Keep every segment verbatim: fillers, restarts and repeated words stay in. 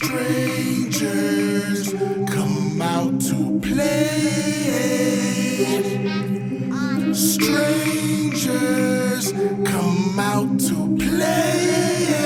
Strangers come out to play. Strangers come out to play.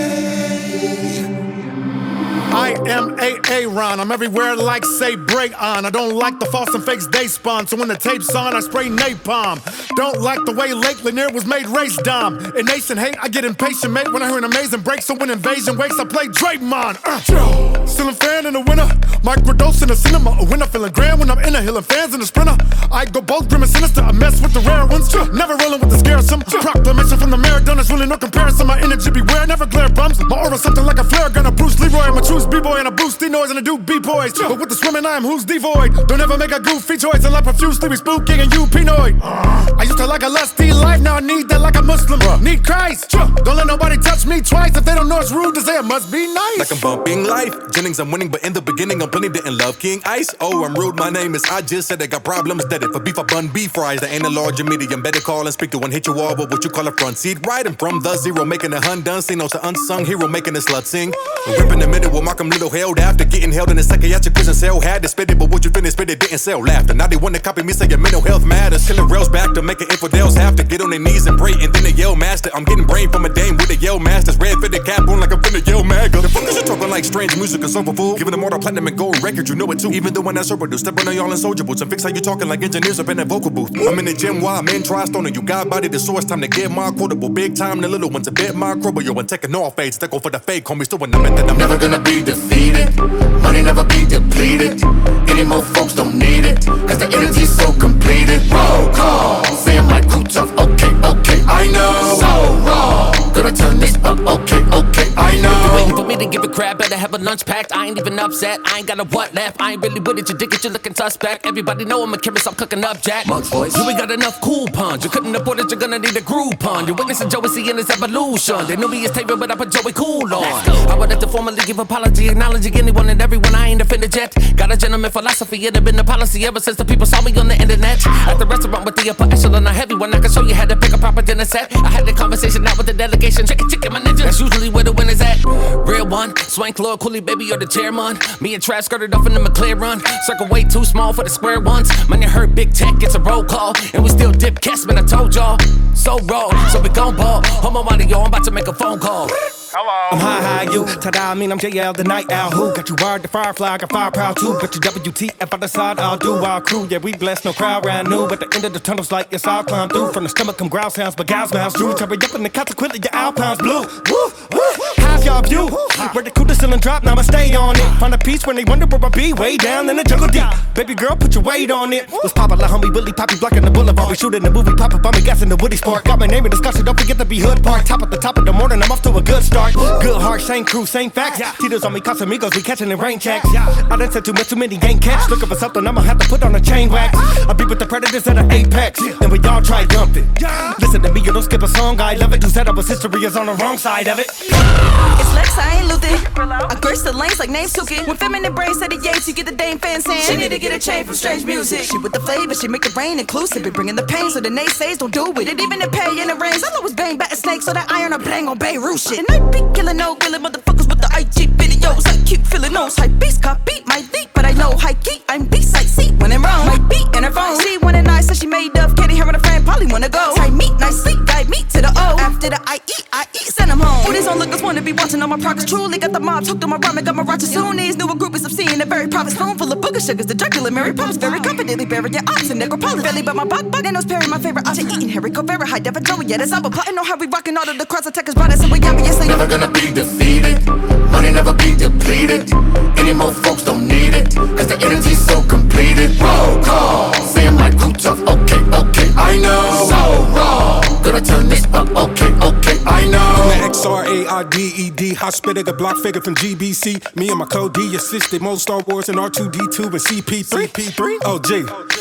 I am A A Ron, I'm everywhere like say break on. I don't like the false and fakes they spawn, so when the tape's on I spray napalm. Don't like the way Lake Lanier was made race dumb. In nation hate, I get impatient, mate, when I hear an amazing break. So when invasion wakes, I play Draymond. Uh. Still a fan in the winter, microdose in the cinema. A winner feeling grand when I'm in a hill and fans in the sprinter. I go both grim and sinister, I mess with the rare ones. Never rolling with the scaresome. Proclamation from the Maradona, there's really no comparison. My energy beware, never glare bums. My aura something like a flare gun, a Bruce Leroy. I'm a true B-boy and a boosty noise and a do B-boys. But with the swimming I am who's devoid. Don't ever make a goofy choice and like profusely we spooking and you pinoid. I used to like a lusty life, now I need that like a Muslim. Need Christ. Don't let nobody touch me twice. If they don't know it's rude to say it must be nice. Like I'm bumping life, Jennings I'm winning, but in the beginning I'm plenty didn't love King Ice. Oh, I'm rude, my name is I just said I got problems. That if a beef I bun beef fries, that ain't a large or medium. Better call and speak to one, hit you all with what you call a front seat ride. I'm from the zero, making a hun done. Seen no to unsung hero, making a slut sing. Rip in the middle with Malcolm Little held after getting held in a psychiatric prison cell. Had to spit it, but what you finished spit it didn't sell laughter. Now they wanna copy me, say your mental health matters. Killing rails back to making infidels have to get on their knees and pray, and then they yell master. I'm getting brain from a dame with a yell masters. Red fitted cap on like I'm finna yell mad. The fuck is you talking like strange music and sober fool? Giving them all the platinum and gold record, you know it too. Even though when I sober do, stepping on y'all in soldier boots and fix how you talking like engineers up in that vocal booth. I'm in the gym while men try stoning you. God body the source, time to get my quotable. Big time the little ones a bit my crobble. Yo, and taking all fades, stick for the fake, homie. Still when I'm in that I'm never gonna be defeated. Money never be depleted. Any more folks don't need it, cause the energy's so completed. Roll call, say I'm like cool tough. Okay, okay, I know. So wrong, gonna turn this up. Okay, okay, I know. You waiting for me to give a crap, better have a lunch packed. I ain't even upset, I ain't got a what left. I ain't really with it, you dig it, you looking suspect. Everybody know I'm a curious, I'm cooking up Jack. Much boys, you ain't got enough coupons. You couldn't afford it, you're gonna need a Groupon. You're witnessing Joey seeing his evolution. They knew me as Taylor, but I put Joey Cool on. I would like to formally give apology, acknowledging anyone and everyone I ain't offended yet. Got a gentleman philosophy, it have been the policy ever since the people saw me on the internet. At the restaurant with the upper echelon, a heavy one, I can show you how to pick a proper dinner set. I had the conversation out with the delegation, chicken chicken my ninja. That's usually where the winners at. Real one, Swank, Lord, Cooley, baby, or the chairman. Me and Trav skirted off in the McLaren. Circle way too small for the square ones. Man, you heard big tech, it's a roll call. And we still dip cast, man, I told y'all. So raw, so we gon' ball. Homo out of yo, I'm about to make a phone call. Hello. I'm high, high, you. Ta-da, I mean, I'm J L, the night owl. Who got you wired, the firefly, I got fire proud too. But you W T F on the side, I'll do our crew. Yeah, we blessed, no crowd ran new. But the end of the tunnel's like, yes, I'll climb through. From the stomach come growl sounds, but gals mouths drew. Hurry up and consequently your alpine's blue. Woo, woo. How's y'all view? Where the coolest ceiling drop, now I'ma stay on it. Find a piece when they wonder where I be, way down in the jungle deep. Baby girl, put your weight on it. Was poppin' like homie Willie Poppy blocking the boulevard. We shooting the movie, pop up on me, gas in the Woody Spark. Got my name in discussion, don't forget to be Hood Park. Top at the top of the morning, I'm off to a good start. Good heart, same crew, same facts. Tito's on me, Casamigos, we catching the rain checks. I done said too much, too many game catch. Looking for something, I'ma have to put on a chain wax. I be with the predators at an apex, and we all try jumping. Listen to me, you don't skip a song, I love it. Who said I was history is on the wrong side of it. It's Lex, I ain't Luther. I grace the lanes like names took it. When feminine brains said the Yates, you get the Dame fan saying she need to get a chain from strange music. She with the flavor, she make the rain inclusive. Be bringing the pain, so the naysays don't do it. And even the pay in the rains, I always bang back a snake, so that iron I bang on Beirut shit. And I be killing no killing motherfuckers with the I G videos. I keep feeling those hype beats, copy my leap, but I know high key. I'm B-side C when in Rome. My beat in her phone. She wanna nice, so she made up. Kitty, her and a friend probably wanna go. Tight meat, nice sleep, guide me to the O. After the I eat, I eat, send them home. All these onlookers wanna be watching all my progress. Truly got the mob hooked on my rhyme, got my righteous Sunnis. Newer groupies I'm seeing a very private spoon full of booger sugars. The Dracula Mary Poppins very confidently burying your ops and necropolis. Belly but my buck bug and those Perry, my favorite option. Eating Harry go very high, Devin Joey. Yeah, that's all but plotting on how we rocking all of the cross attackers. Brothers, and we obviously never gonna be defeated. Money never be depleted. Any more folks don't need it, cause the energy's so completed. Roll call, say I'm like cool tough. Okay, okay, I know. So wrong, gonna turn this up. Okay, okay, I know. I'm the X R A R D E D, hospital, the block figure from G B C. Me and my code D assisted most Star Wars and R two D two and C P three. P three? Oh, G.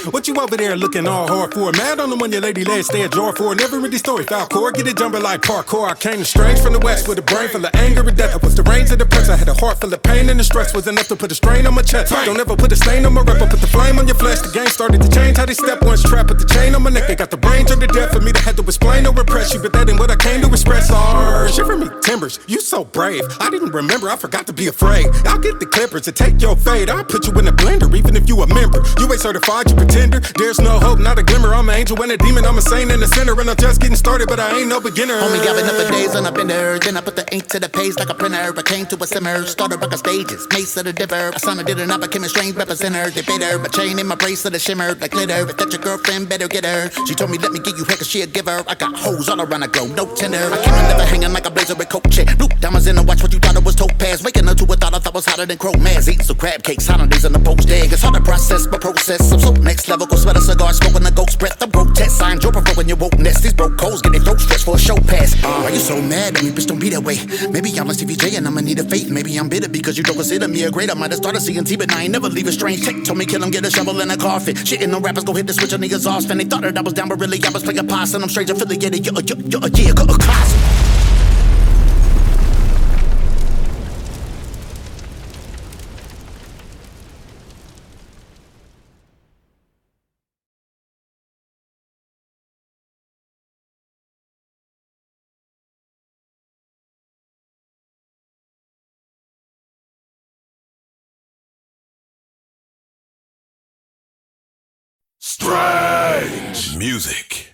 What you over there looking all hard for? Mad on the one your lady legs stay ajar for. Never read the story, foul core, get it jumping like parkour. I came strange from the west with a brain full of anger and death. I was the range of the press, I had a heart full of pain and the stress was enough to put a strain on my chest. Don't ever put a stain on my rep, I put the flame on your flesh. The game started to change how they step. Once trapped with the chain on my neck, they got the brain to the death for me to have to explain or repress you. But that ain't what I came to express. Arr, shiver me timbers, you so brave. I didn't remember, I forgot to be afraid. I'll get the clippers to take your fate. I'll put you in a blender, even if you a member. You ain't certified, you pretender. There's no hope, not a glimmer. I'm an angel and a demon, I'm a saint in the center. And I'm just getting started, but I ain't no beginner. Homie, I've been up for days and I've been there. Then I put the ink to the page like a printer. I came to a simmer, started record stages, mace of the dipper. I sounded did it, I became a strange representer. They bitter, my chain in my bracelet shimmered like glitter. If that's your girlfriend, better get her. She told me let me get you her cause she a giver. I got hoes all around the globe, no tender. I came in never hanging like a blazer with coat check. Blue diamonds in the watch, what you thought it was topaz. Making her to a thought I thought was hotter than crow mass. Eating some crab cakes, holidays in the post egg. It's hard to process, but process. I'm so next level, go sweat a cigar, smoking a ghost breath. I'm grotesque, sign Joe provoking your woke nest. These broke hoes get their throat stretched for a show pass. Uh, why you so mad at me, bitch, don't be that way. Maybe I'm a C V J and I'ma need a faith. Maybe I'm bitter because you don't consider me a great. I might have started C N T, but I ain't never leave a strange chick. Told me kill him, get a shovel and a coffin. Shitting on rappers, go hit the switch on the exhaust fan. They thought that I was down, but really I was playing posse. And I'm strange affiliated, you're a, you're, you're a, yeah, a, a class. Strange music.